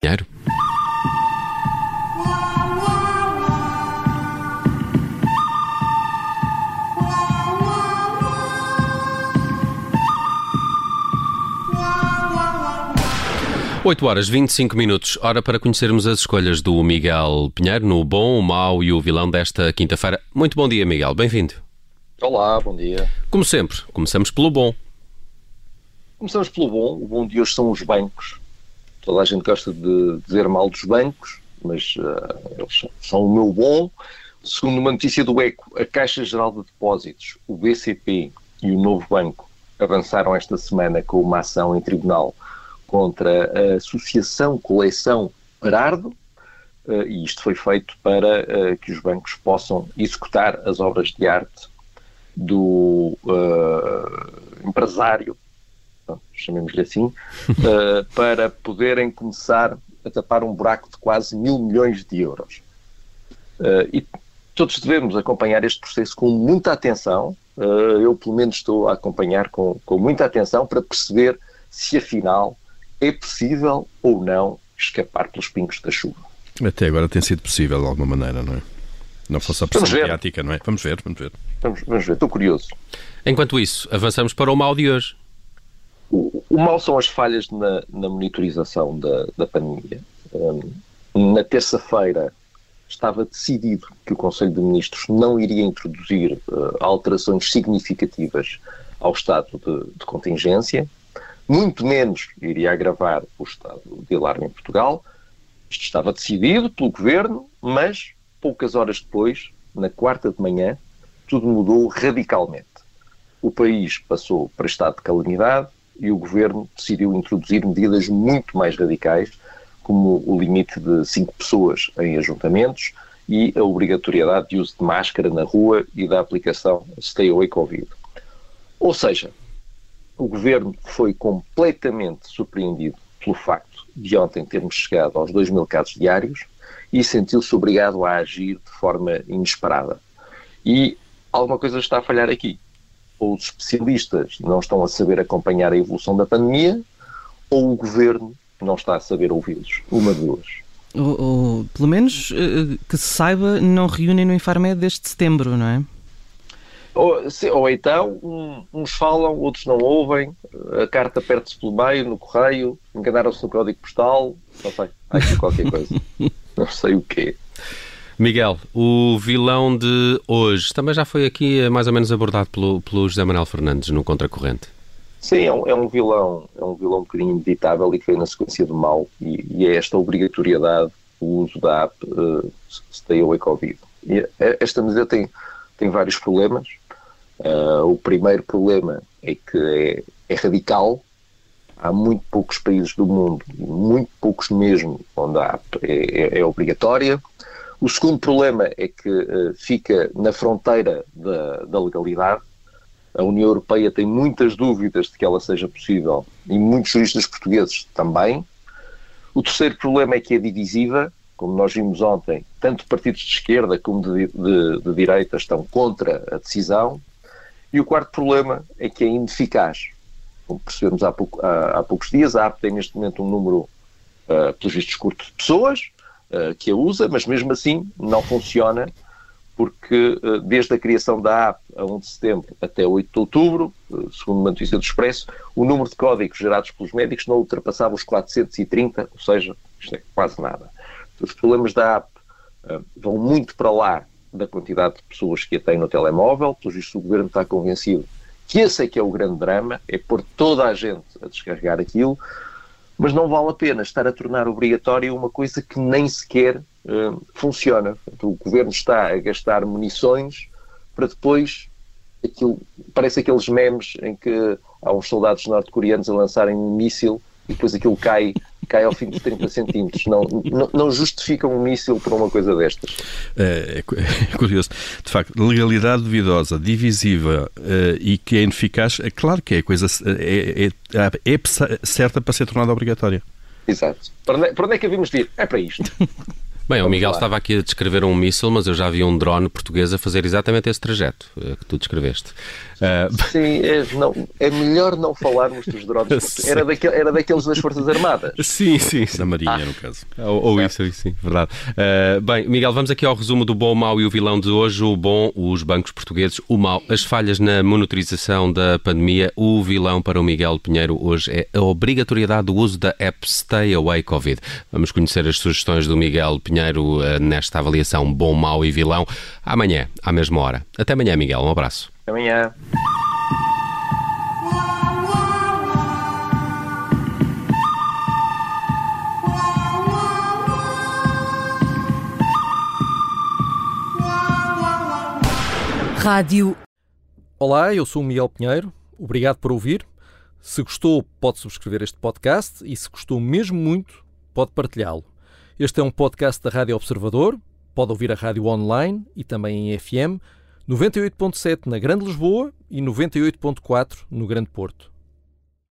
Pinheiro. Oito horas, 25 minutos, hora para conhecermos as escolhas do Miguel Pinheiro no bom, o mau e o vilão desta quinta-feira. Muito bom dia, Miguel, bem-vindo. Olá, bom dia. Como sempre, começamos pelo bom. Começamos pelo bom. O bom de hoje são os bancos. Toda a gente gosta de dizer mal dos bancos, mas eles são o meu bom. Segundo uma notícia do ECO, a Caixa Geral de Depósitos, o BCP e o Novo Banco avançaram esta semana com uma ação em tribunal contra a Associação Coleção Berardo, e isto foi feito para que os bancos possam executar as obras de arte do empresário, chamemos-lhe assim, para poderem começar a tapar um buraco de quase 1.000 milhões de euros. E todos devemos acompanhar este processo com muita atenção. Eu, pelo menos, estou a acompanhar com muita atenção para perceber se, afinal, é possível ou não escapar pelos pingos da chuva. Até agora tem sido possível de alguma maneira, não é? Não fosse a pressão mediática, não é? Vamos ver. Vamos ver, estou curioso. Enquanto isso, avançamos para o mau de hoje. O mau são as falhas na monitorização da pandemia. Na terça-feira estava decidido que o Conselho de Ministros não iria introduzir alterações significativas ao estado de contingência, muito menos iria agravar o estado de alarme em Portugal. Isto estava decidido pelo Governo, mas poucas horas depois, na quarta de manhã, tudo mudou radicalmente. O país passou para estado de calamidade e o Governo decidiu introduzir medidas muito mais radicais, como o limite de 5 pessoas em ajuntamentos e a obrigatoriedade de uso de máscara na rua e da aplicação Stay Away Covid. Ou seja, o Governo foi completamente surpreendido pelo facto de ontem termos chegado aos 2.000 casos diários e sentiu-se obrigado a agir de forma inesperada. E alguma coisa está a falhar aqui. Ou os especialistas não estão a saber acompanhar a evolução da pandemia, ou o Governo não está a saber ouvi-los. Uma de duas. Ou pelo menos, que se saiba, não reúnem no Infarmed desde setembro, não é? Ou então, uns falam, outros não ouvem, a carta perde-se pelo meio, no correio, enganaram-se no código postal, não sei, há aqui qualquer coisa. Não sei o quê. Miguel, o vilão de hoje também já foi aqui mais ou menos abordado pelo José Manuel Fernandes no Contracorrente. Sim, é um vilão um bocadinho inevitável e que veio na sequência do mal, e é esta obrigatoriedade, o uso da app Stay Away Covid. E esta medida tem vários problemas. O primeiro problema é que é radical. Há muito poucos países do mundo, muito poucos mesmo, onde a app é obrigatória. O segundo problema é que fica na fronteira da legalidade. A União Europeia tem muitas dúvidas de que ela seja possível e muitos juristas portugueses também. O terceiro problema é que é divisiva. Como nós vimos ontem, tanto partidos de esquerda como de direita estão contra a decisão. E o quarto problema é que é ineficaz. Como percebemos há poucos dias, a app tem neste momento um número, pelos vistos, curto de pessoas que a usa, mas mesmo assim não funciona, porque desde a criação da app a 1 de setembro até 8 de outubro, segundo uma notícia do Expresso, o número de códigos gerados pelos médicos não ultrapassava os 430, ou seja, isto é quase nada. Os problemas da app vão muito para lá da quantidade de pessoas que a têm no telemóvel. Pelos vistos, o Governo está convencido que esse é que é o grande drama, é pôr toda a gente a descarregar aquilo, mas não vale a pena estar a tornar obrigatória uma coisa que nem sequer funciona. O Governo está a gastar munições para depois, parece aqueles memes em que há uns soldados norte-coreanos a lançarem um míssil e depois aquilo cai ao fim de 30 centímetros. Não justificam um míssil por uma coisa destas. É curioso. De facto, legalidade duvidosa, divisiva e que é ineficaz, é claro que é a coisa é certa para ser tornada obrigatória. Exato. Para onde é que havíamos de ir? É para isto. Bem, o Miguel estava aqui a descrever um míssil, mas eu já vi um drone português a fazer exatamente esse trajeto que tu descreveste. Sim, é melhor não falarmos dos drones. Era daqueles das Forças Armadas. Sim. Da Marinha, no caso. Ou isso, sim, verdade. Bem, Miguel, vamos aqui ao resumo do bom, o mau e o vilão de hoje. O bom, os bancos portugueses. O mau, as falhas na monitorização da pandemia. O vilão para o Miguel Pinheiro hoje é a obrigatoriedade do uso da app Stay Away Covid. Vamos conhecer as sugestões do Miguel Pinheiro nesta avaliação bom, mau e vilão amanhã, à mesma hora. Até amanhã, Miguel. Um abraço. Até amanhã. Rádio. Olá, eu sou o Miguel Pinheiro. Obrigado por ouvir. Se gostou, pode subscrever este podcast e se gostou mesmo muito, pode partilhá-lo. Este é um podcast da Rádio Observador. Pode ouvir a rádio online e também em FM, 98.7 na Grande Lisboa e 98.4 no Grande Porto.